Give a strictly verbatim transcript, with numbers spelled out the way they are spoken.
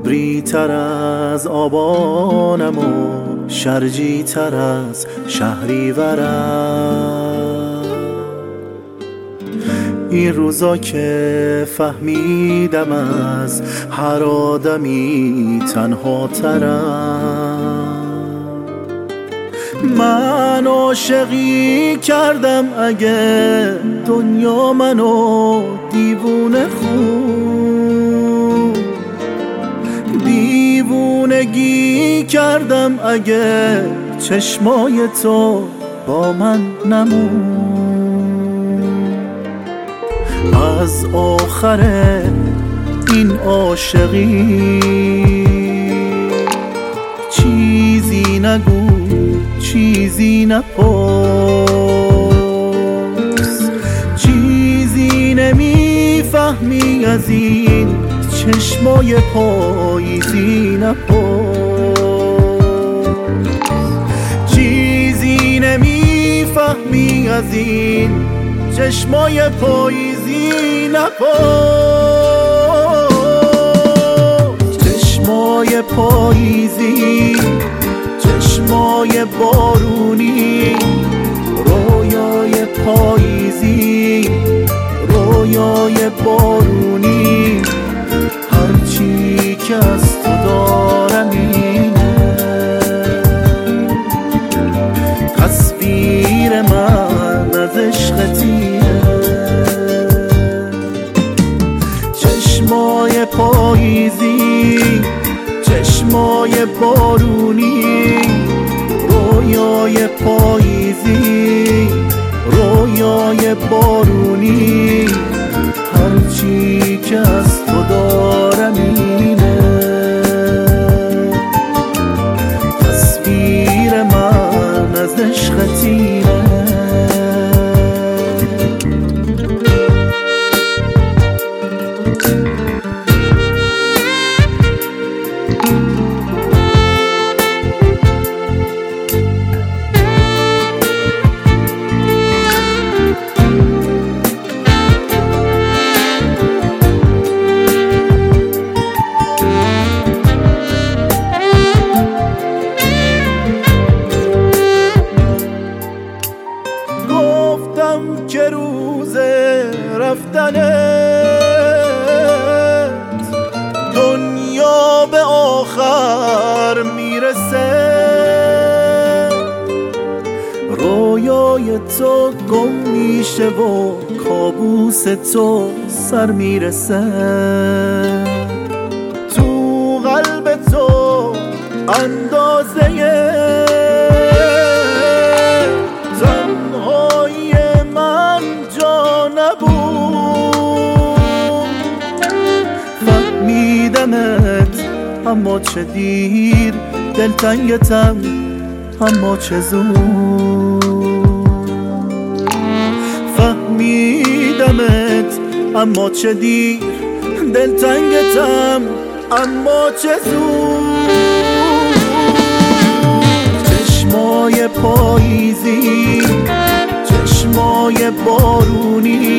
ابری تر از آبانم و شرجی تر از شهریورم. این روزا که فهمیدم از هر آدمی تنها ترم، من عاشقی کردم اگه دنیا منو دیوونه خون، دیوونگی کردم اگه چشمای تو با من نمون. از آخر این عاشقی چیزی نگو، چیزی نپرس، چیزی نمیفهمی از این چشمای پاییزی نپرس، چیزی نمیفهمی از این چشمای پاییزی نپرس. چشمای پاییزی، چشمای بارونی، رویای پاییزی، رویای بارونی، هرچی که از تو دارم اینه، تصویر من از عشقتیه. چشمای پاییزی، چشمای بارونی، رویای پاییزی، رویای بارونی، هرچی که از تو دارم اینه، تصویر من از عشقتینه. که روز رفتنت دنیا به آخر میرسه، رویای تو گم میشه و کابوس تو سر میرسه، تو قلب تو اندازه اما چه دیر، دلتنگتم اما چه زود، فهمیدمت اما چه دیر، دلتنگتم اما چه زود. چشمای پاییزی، چشمای بارونی،